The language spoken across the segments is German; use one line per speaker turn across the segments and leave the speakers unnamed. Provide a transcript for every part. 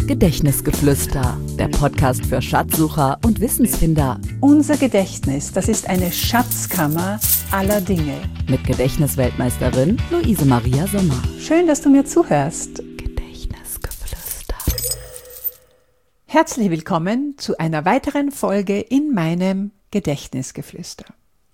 Gedächtnisgeflüster, der Podcast für Schatzsucher und Wissensfinder.
Unser Gedächtnis, das ist eine Schatzkammer aller Dinge.
Mit Gedächtnisweltmeisterin Luise Maria Sommer.
Schön, dass du mir zuhörst.
Gedächtnisgeflüster.
Herzlich willkommen zu einer weiteren Folge in meinem Gedächtnisgeflüster.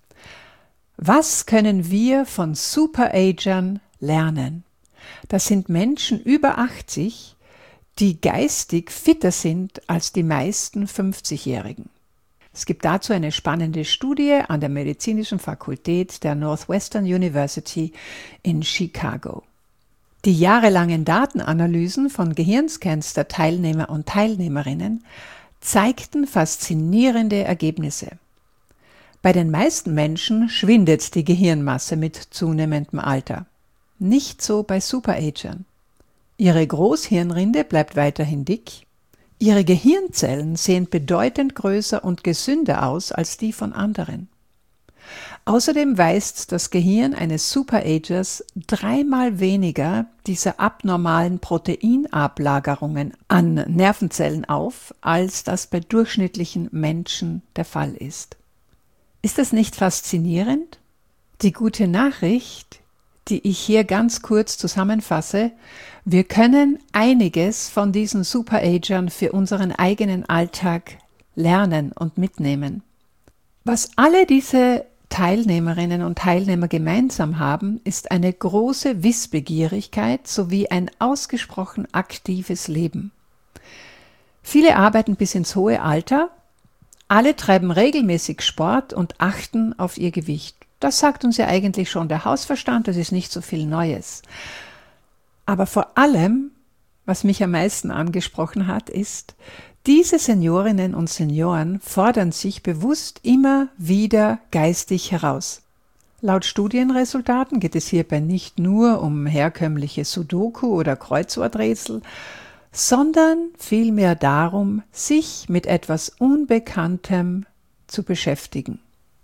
Was können wir von Superagern lernen? Das sind Menschen über 80, die geistig fitter sind als die meisten 50-Jährigen. Es gibt dazu eine spannende Studie an der Medizinischen Fakultät der Northwestern University in Chicago. Die jahrelangen Datenanalysen von Gehirnscans der Teilnehmer und Teilnehmerinnen zeigten faszinierende Ergebnisse. Bei den meisten Menschen schwindet die Gehirnmasse mit zunehmendem Alter. Nicht so bei Superagern. Ihre Großhirnrinde bleibt weiterhin dick. Ihre Gehirnzellen sehen bedeutend größer und gesünder aus als die von anderen. Außerdem weist das Gehirn eines Superagers 3-mal weniger dieser abnormalen Proteinablagerungen an Nervenzellen auf, als das bei durchschnittlichen Menschen der Fall ist. Ist das nicht faszinierend? Die gute Nachricht, die ich hier ganz kurz zusammenfasse: Wir können einiges von diesen Superagern für unseren eigenen Alltag lernen und mitnehmen. Was alle diese Teilnehmerinnen und Teilnehmer gemeinsam haben, ist eine große Wissbegierigkeit sowie ein ausgesprochen aktives Leben. Viele arbeiten bis ins hohe Alter. Alle treiben regelmäßig Sport und achten auf ihr Gewicht. Das sagt uns ja eigentlich schon der Hausverstand, das ist nicht so viel Neues. Aber vor allem, was mich am meisten angesprochen hat, ist, diese Seniorinnen und Senioren fordern sich bewusst immer wieder geistig heraus. Laut Studienresultaten geht es hierbei nicht nur um herkömmliche Sudoku- oder Kreuzworträtsel, sondern vielmehr darum, sich mit etwas Unbekanntem zu beschäftigen.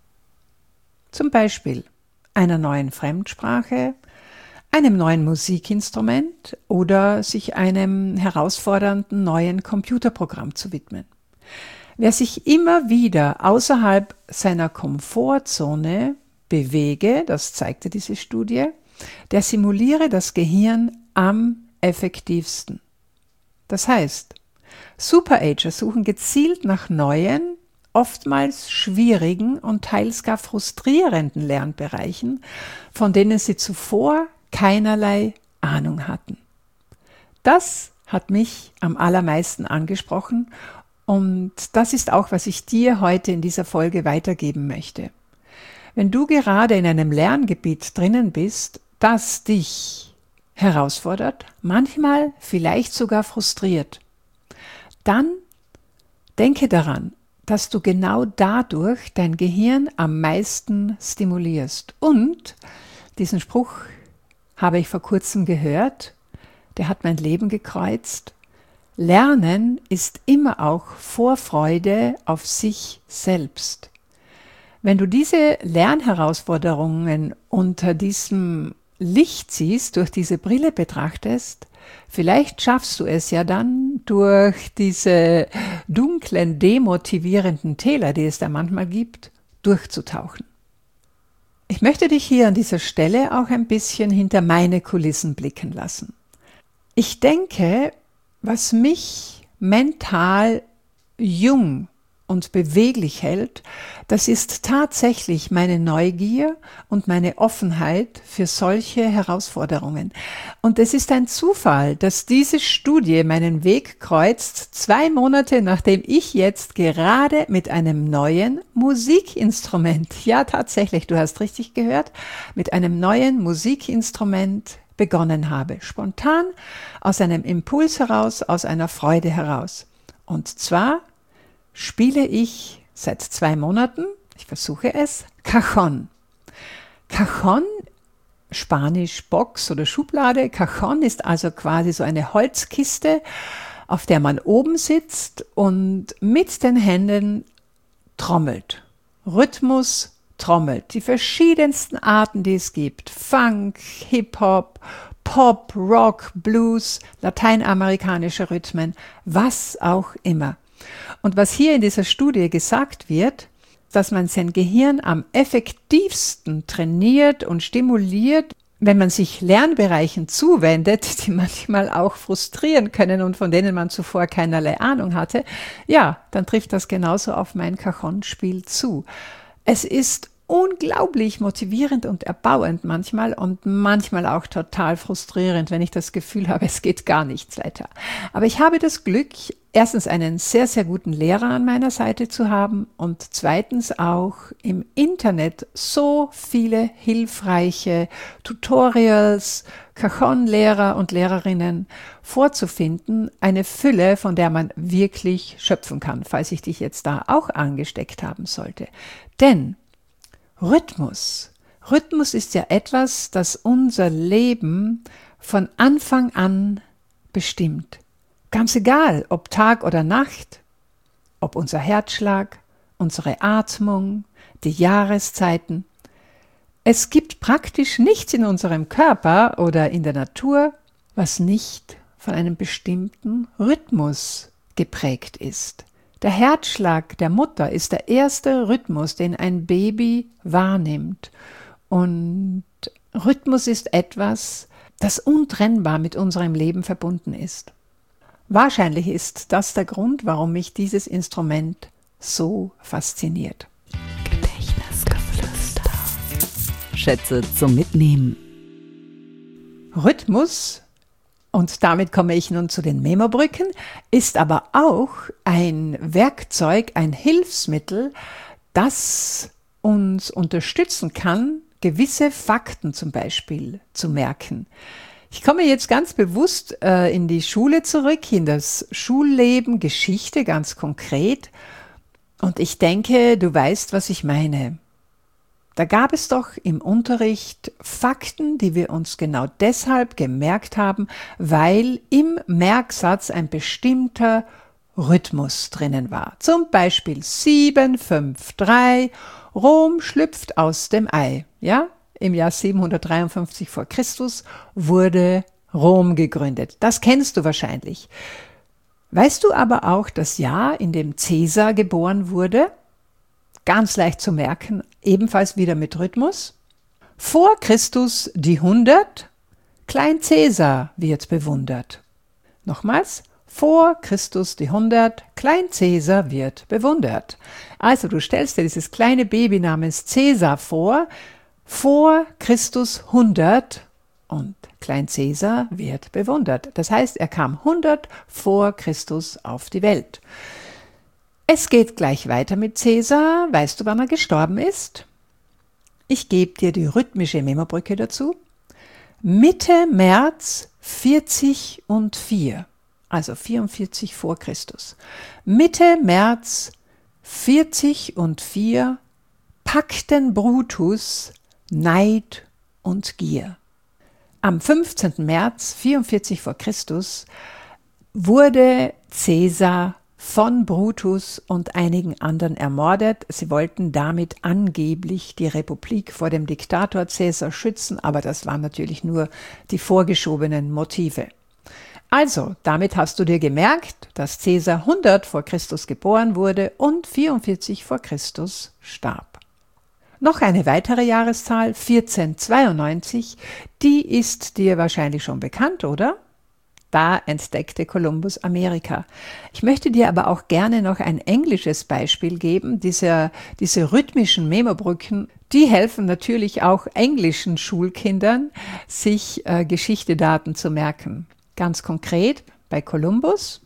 Zum Beispiel einer neuen Fremdsprache, einem neuen Musikinstrument oder sich einem herausfordernden neuen Computerprogramm zu widmen. Wer sich immer wieder außerhalb seiner Komfortzone bewege, das zeigte diese Studie, der simuliere das Gehirn am effektivsten. Das heißt, Superager suchen gezielt nach neuen, oftmals schwierigen und teils gar frustrierenden Lernbereichen, von denen sie zuvor keinerlei Ahnung hatten. Das hat mich am allermeisten angesprochen und das ist auch, was ich dir heute in dieser Folge weitergeben möchte. Wenn du gerade in einem Lerngebiet drinnen bist, das dich herausfordert, manchmal vielleicht sogar frustriert, dann denke daran, dass du genau dadurch dein Gehirn am meisten stimulierst. Und diesen Spruch habe ich vor kurzem gehört, der hat mein Leben gekreuzt. Lernen ist immer auch Vorfreude auf sich selbst. Wenn du diese Lernherausforderungen unter diesem Licht siehst, durch diese Brille betrachtest, vielleicht schaffst du es ja dann, durch diese dunklen, demotivierenden Täler, die es da manchmal gibt, durchzutauchen. Ich möchte dich hier an dieser Stelle auch ein bisschen hinter meine Kulissen blicken lassen. Ich denke, was mich mental jung und beweglich hält, das ist tatsächlich meine Neugier und meine Offenheit für solche Herausforderungen. Und es ist ein Zufall, dass diese Studie meinen Weg kreuzt, 2 Monate nachdem ich jetzt gerade mit einem neuen Musikinstrument, ja tatsächlich, du hast richtig gehört, mit einem neuen Musikinstrument begonnen habe. Spontan, aus einem Impuls heraus, aus einer Freude heraus. Und zwar spiele ich seit 2 Monaten, ich versuche es, Cajon. Cajon, Spanisch Box oder Schublade, Cajon ist also quasi so eine Holzkiste, auf der man oben sitzt und mit den Händen trommelt. Rhythmus trommelt. Die verschiedensten Arten, die es gibt. Funk, Hip-Hop, Pop, Rock, Blues, lateinamerikanische Rhythmen, was auch immer. Und was hier in dieser Studie gesagt wird, dass man sein Gehirn am effektivsten trainiert und stimuliert, wenn man sich Lernbereichen zuwendet, die manchmal auch frustrieren können und von denen man zuvor keinerlei Ahnung hatte, ja, dann trifft das genauso auf mein Cajon-Spiel zu. Es ist unglaublich motivierend und erbauend manchmal und manchmal auch total frustrierend, wenn ich das Gefühl habe, es geht gar nichts weiter. Aber ich habe das Glück, erstens einen sehr, sehr guten Lehrer an meiner Seite zu haben und zweitens auch im Internet so viele hilfreiche Tutorials, Cajon-Lehrer und Lehrerinnen vorzufinden. Eine Fülle, von der man wirklich schöpfen kann, falls ich dich jetzt da auch angesteckt haben sollte. Denn Rhythmus ist ja etwas, das unser Leben von Anfang an bestimmt. Ganz egal, ob Tag oder Nacht, ob unser Herzschlag, unsere Atmung, die Jahreszeiten. Es gibt praktisch nichts in unserem Körper oder in der Natur, was nicht von einem bestimmten Rhythmus geprägt ist. Der Herzschlag der Mutter ist der erste Rhythmus, den ein Baby wahrnimmt. Und Rhythmus ist etwas, das untrennbar mit unserem Leben verbunden ist. Wahrscheinlich ist das der Grund, warum mich dieses Instrument so fasziniert.
Gedächtnisgeflüster. Schätze zum Mitnehmen.
Rhythmus, und damit komme ich nun zu den Memobrücken, ist aber auch ein Werkzeug, ein Hilfsmittel, das uns unterstützen kann, gewisse Fakten zum Beispiel zu merken. Ich komme jetzt ganz bewusst in die Schule zurück, in das Schulleben, Geschichte ganz konkret. Und ich denke, du weißt, was ich meine. Da gab es doch im Unterricht Fakten, die wir uns genau deshalb gemerkt haben, weil im Merksatz ein bestimmter Rhythmus drinnen war. Zum Beispiel 753, Rom schlüpft aus dem Ei. Ja? Im Jahr 753 vor Christus wurde Rom gegründet. Das kennst du wahrscheinlich. Weißt du aber auch das Jahr, in dem Cäsar geboren wurde? Ganz leicht zu merken, ebenfalls wieder mit Rhythmus. Vor Christus die 100, Klein Cäsar wird bewundert. Nochmals, vor Christus die 100, Klein Cäsar wird bewundert. Also du stellst dir dieses kleine Baby namens Cäsar vor Christus 100 und Klein Cäsar wird bewundert. Das heißt, er kam 100 vor Christus auf die Welt. Es geht gleich weiter mit Cäsar. Weißt du, wann er gestorben ist? Ich gebe dir die rhythmische Memobrücke dazu. Mitte März 40 und 4, also 44 vor Christus. Mitte März 40 und 4 packten Brutus Neid und Gier. Am 15. März 44 vor Christus wurde Cäsar von Brutus und einigen anderen ermordet. Sie wollten damit angeblich die Republik vor dem Diktator Cäsar schützen, aber das waren natürlich nur die vorgeschobenen Motive. Also, damit hast du dir gemerkt, dass Cäsar 100 vor Christus geboren wurde und 44 vor Christus starb. Noch eine weitere Jahreszahl, 1492, die ist dir wahrscheinlich schon bekannt, oder? Da entdeckte Kolumbus Amerika. Ich möchte dir aber auch gerne noch ein englisches Beispiel geben. Diese rhythmischen Memobrücken, die helfen natürlich auch englischen Schulkindern, sich Geschichtedaten zu merken. Ganz konkret bei Kolumbus.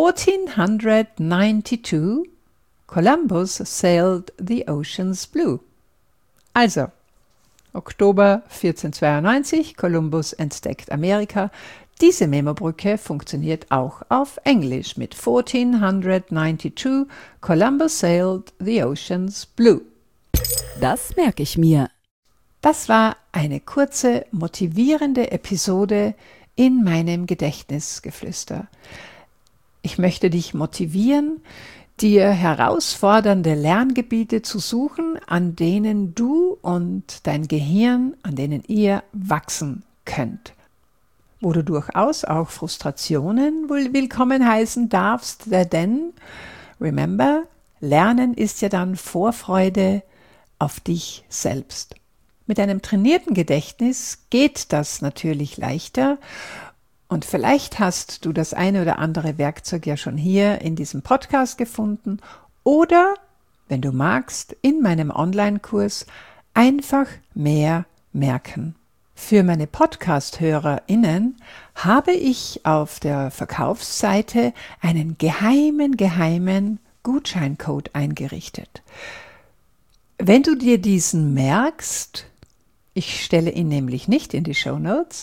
1492, Columbus sailed the oceans blue. Also, Oktober 1492, Kolumbus entdeckt Amerika. Diese Memobrücke funktioniert auch auf Englisch mit 1492, Columbus sailed the oceans blue.
Das merke ich mir.
Das war eine kurze, motivierende Episode in meinem Gedächtnisgeflüster. Ich möchte dich motivieren, dir herausfordernde Lerngebiete zu suchen, an denen du und dein Gehirn, an denen ihr wachsen könnt. wo du durchaus auch Frustrationen willkommen heißen darfst, denn, remember, Lernen ist ja dann Vorfreude auf dich selbst. Mit einem trainierten Gedächtnis geht das natürlich leichter und vielleicht hast du das eine oder andere Werkzeug ja schon hier in diesem Podcast gefunden oder, wenn du magst, in meinem Online-Kurs einfach mehr merken. Für meine Podcast-HörerInnen habe ich auf der Verkaufsseite einen geheimen Gutscheincode eingerichtet. Wenn du dir diesen merkst, ich stelle ihn nämlich nicht in die Shownotes,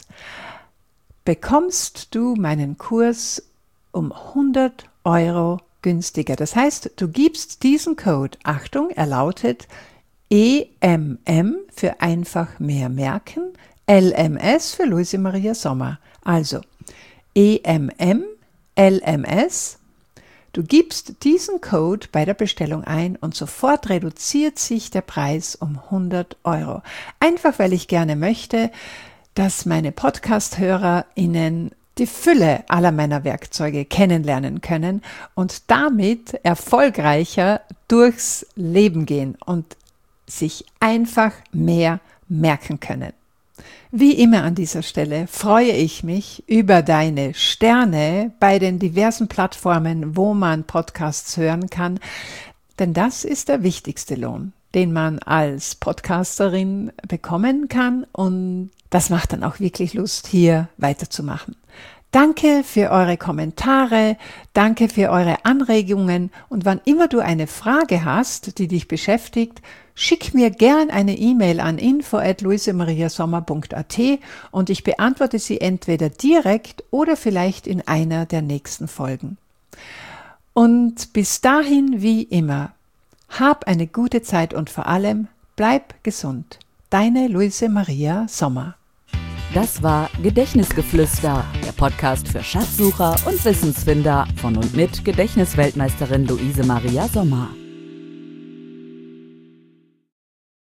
bekommst du meinen Kurs um 100 € günstiger. Das heißt, du gibst diesen Code, Achtung, er lautet EMM für einfach mehr merken, LMS für Luise Maria Sommer. Also EMM, LMS. Du gibst diesen Code bei der Bestellung ein und sofort reduziert sich der Preis um 100 €. Einfach weil ich gerne möchte, dass meine Podcast-HörerInnen die Fülle aller meiner Werkzeuge kennenlernen können und damit erfolgreicher durchs Leben gehen und sich einfach mehr merken können. Wie immer an dieser Stelle freue ich mich über deine Sterne bei den diversen Plattformen, wo man Podcasts hören kann, denn das ist der wichtigste Lohn, den man als Podcasterin bekommen kann und das macht dann auch wirklich Lust, hier weiterzumachen. Danke für eure Kommentare, danke für eure Anregungen und wann immer du eine Frage hast, die dich beschäftigt, schick mir gern eine E-Mail an info@luisemariasommer.at und ich beantworte sie entweder direkt oder vielleicht in einer der nächsten Folgen. Und bis dahin wie immer, hab eine gute Zeit und vor allem bleib gesund. Deine Luise Maria Sommer.
Das war Gedächtnisgeflüster, der Podcast für Schatzsucher und Wissensfinder von und mit Gedächtnisweltmeisterin Luise Maria Sommer.